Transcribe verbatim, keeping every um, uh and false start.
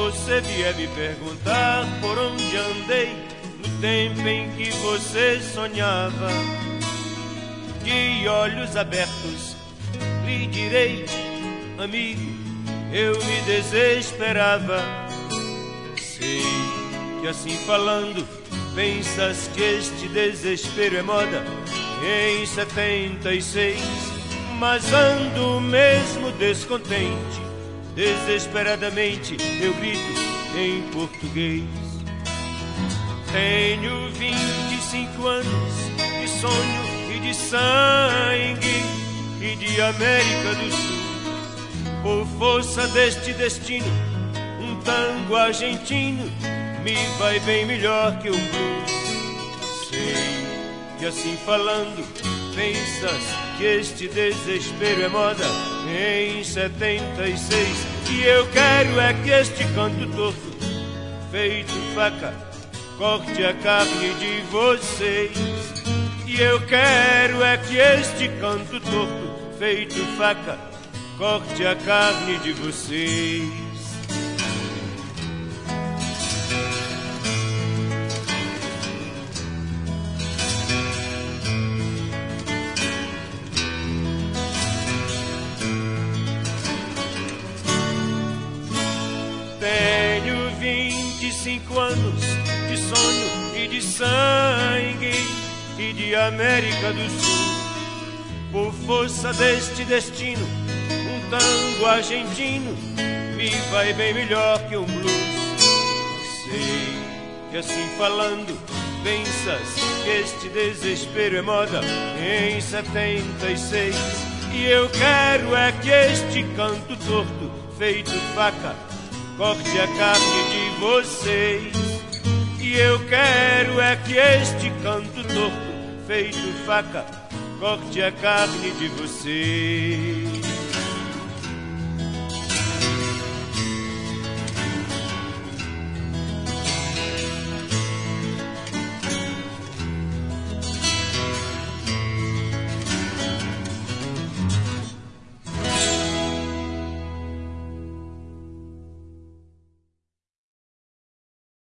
você vier me perguntar por onde andei no tempo em que você sonhava, de olhos abertos lhe direi, amigo, eu me desesperava. Sei que assim falando pensas que este desespero é moda em setenta e seis, mas ando mesmo descontente. Desesperadamente eu grito em português. Tenho vinte e cinco anos de sonho e de sangue e de América do Sul. Por força deste destino, um tango argentino me vai bem melhor que um blues. Sei que assim falando pensas que este desespero é moda em setenta e seis, e eu quero é que este canto torto, feito faca, corte a carne de vocês. E eu quero é que este canto torto, feito faca, corte a carne de vocês. Tenho vinte e cinco anos de sonho e de sangue e de América do Sul. Por força deste destino, um tango argentino me vai bem melhor que um blues. Sei que assim falando pensas que este desespero é moda em setenta e seis, e eu quero é que este canto torto, feito faca, corte a carne de vocês. E eu quero é que este canto torto, feito faca, corte a carne de vocês.